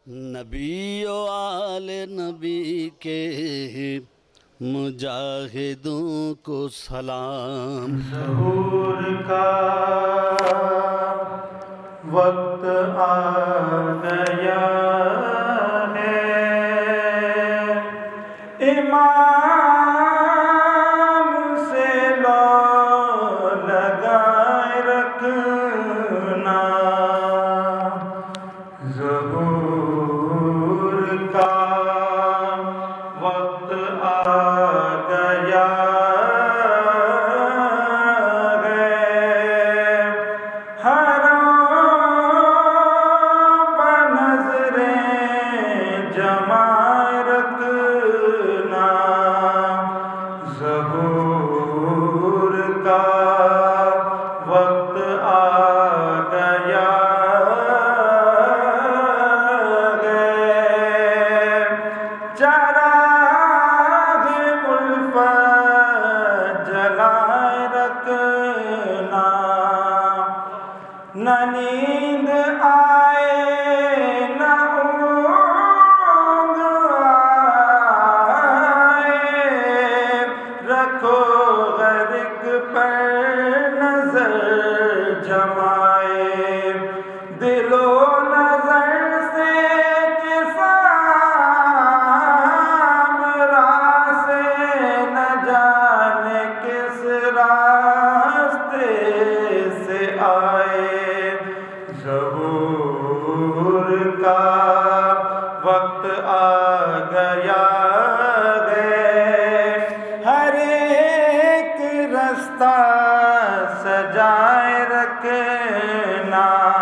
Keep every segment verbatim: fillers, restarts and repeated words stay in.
नबी ओ आले नबी के मुजाहिदों को सलाम। ज़हूर का वक्त आ गया है, इमाम से लो लगाए रखना। ज़हूर का वक्त आ गया है, हराम पर नज़रें जमाए रखना। ज़हूर का वक्त आ गया है, चराग़ उल्फ़त जलाए रखना। न नींद आए न ऊँग आए, रखो ग़र्क़ पर नज़र जमाए। दिलो नज़र से के सामरा से न जाने किस रास्ते से आए। ज़हूर का वक्त आ गया है, हर एक रास्ता सजाए रखना।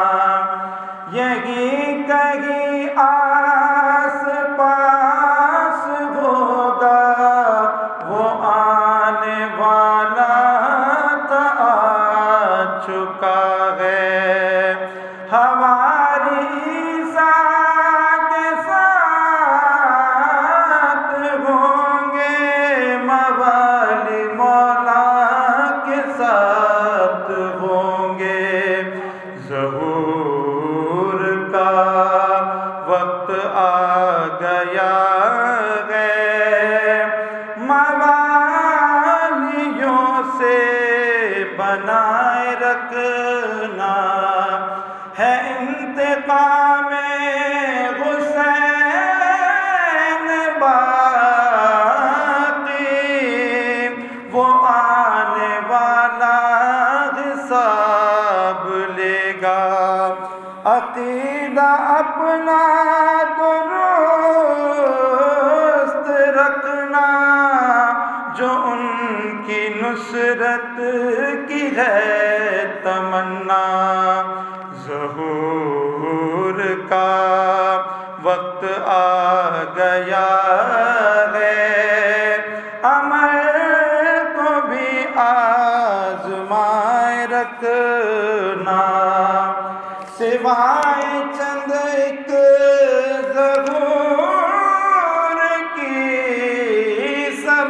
यही कहीं आस पास होगा वो आने वाला था, आ चुका है। हमारी ईसा के साथ होंगे, मवाली मौला के साथ होंगे। ज़हूर का वक्त आ गया है, मवालियों से बनाए रखना। है इंतकाम हुसैन बाकी, वो आने वाला हिसाब लेगा। अक़ीदा अपना दुरुस्त रखना, जो उनकी नुसरत की है तमन्ना। ज़हूर का वक्त आ गया है, अमर को भी आज़माए रखना। सिवाय चंद एक ज़हूर की सब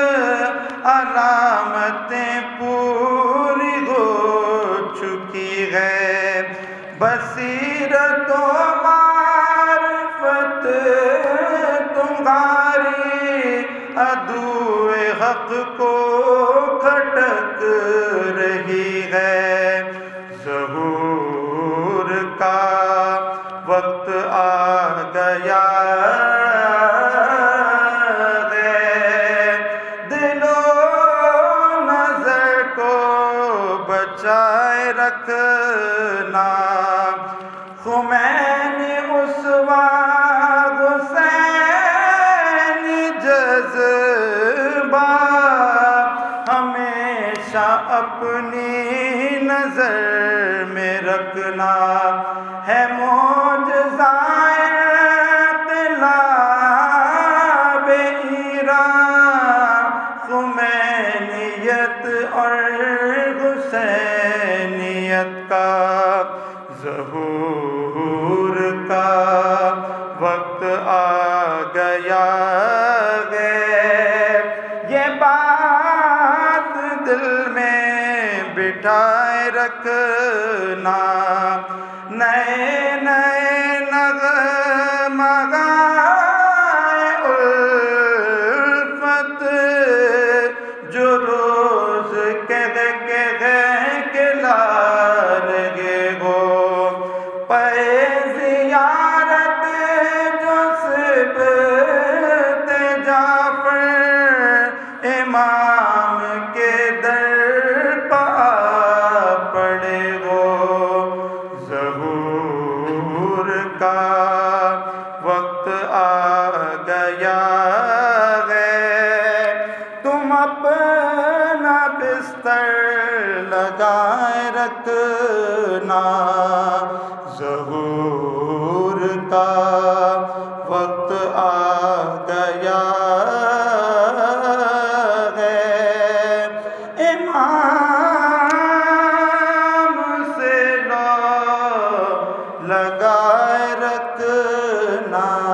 अलामतें पूरी हो चुकी है। बसीरत व मारिफत तुम्हारी अदूए हक को खटक रही है। ज़हूर का वक्त आ गया है, दिलो नज़र को बचाए रखना। खुमैनी उसवा हुसैन जज़्बा हमेशा अपनी नज़र में रखना। है मौजज़ाए इन्क़िलाब-ए ईरान, खुमैनियत और हुसैनियत का। ज़हूर का वक्त आ गया है, ये बात दिल में बिठाए रखना। नए नए नग़मे मगाए उल्फत जो रोज कह कह के ला रहे हो पे ज़ियारत जो सिबते जाफर इमाम के दर पा पड़े हो। ज़हूर का वक्त आ गया है, तुम अपना बिस्तर लगाए रखना। ज़हूर का वक्त आ गया है, इमाम से लो लगाए रखना।